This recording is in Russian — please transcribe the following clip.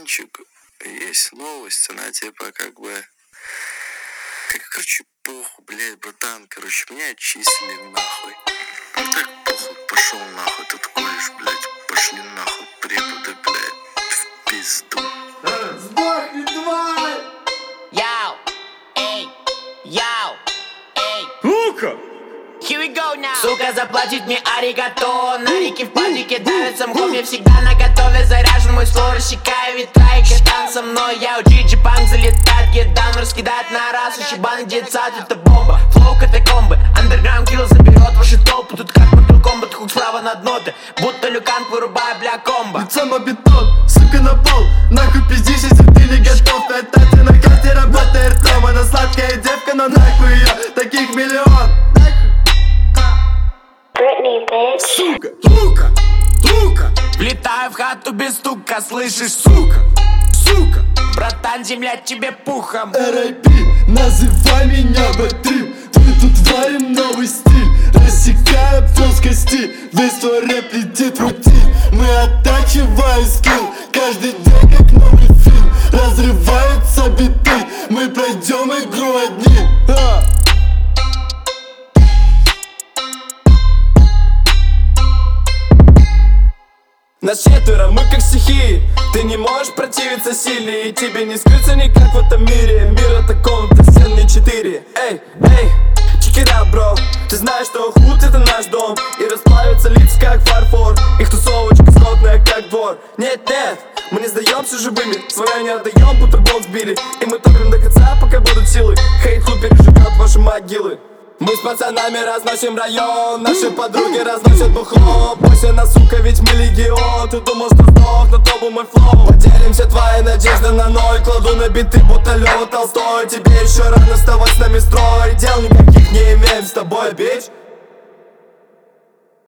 братанчик, есть новость, она типа как бы... Короче, похуй, блядь, братан, короче, меня отчислили нахуй. Ну так похуй, пошел нахуй, тут колледж, блядь, пошли нахуй, преподы, блядь, в пизду. Сдохни, тварь! Яу, эй, яу, эй. Ну-ка! Here we go now. Сука, заплатит мне аригато. Нарики в падике давят самком. Я всегда наготове, заряжен мой слой. Рассекаю ветра и катан со мной. Я у Джиджи панк залетает, гедан раскидает на раз. Ушибаны детсад, это бомба. Флоу катакомбы, андерграунд килл заберет ваши толпы. Тут как Mortal Kombat, хук справа над ноты. Будто люканг вырубая, бля, комбо. Лицом об бетон, сука на пол. Нахуй пиздишь, если ты не готов. Это ты на карте работает ртом. Она сладкая девка, но нахуй ее таких миллион. Сука, сука, сука. Влетаю в хату без стука, слышишь, Сука, сука. братан, земля тебе пухом. R.I.P. Называй меня Батрим. Мы тут варим новый стиль, рассекая плоскости. Весь твой рэп летит в рутин. Мы оттачиваем скилл, каждый день как новый фильм. Разрываются биты, мы пройдем игру одни. Нас четверо, мы как стихии. Ты не можешь противиться силе, и тебе не скрыться никак в этом мире. Мир это комната, стены 4. Эй, эй, check it out, bro. Ты знаешь, что худ это наш дом. И расплавятся лица как фарфор. Их тусовочка скотная как двор. Нет, нет, мы не сдаемся живыми. Свое не отдаем, будто болт сбили. И мы топим до конца, пока будут силы. Хейт-клуб переживет ваши могилы. Мы с пацанами разносим район. Наши подруги разносят бухло. Бойся нас, сука, ведь мы легион. Ты думал, что сдох, но то был мой флоу. Поделим все твои надежды на ноль. Кладу на биты, будто Лёва Толстой. Тебе еще рано вставать с нами строй. Дел никаких не имеем с тобой, бич.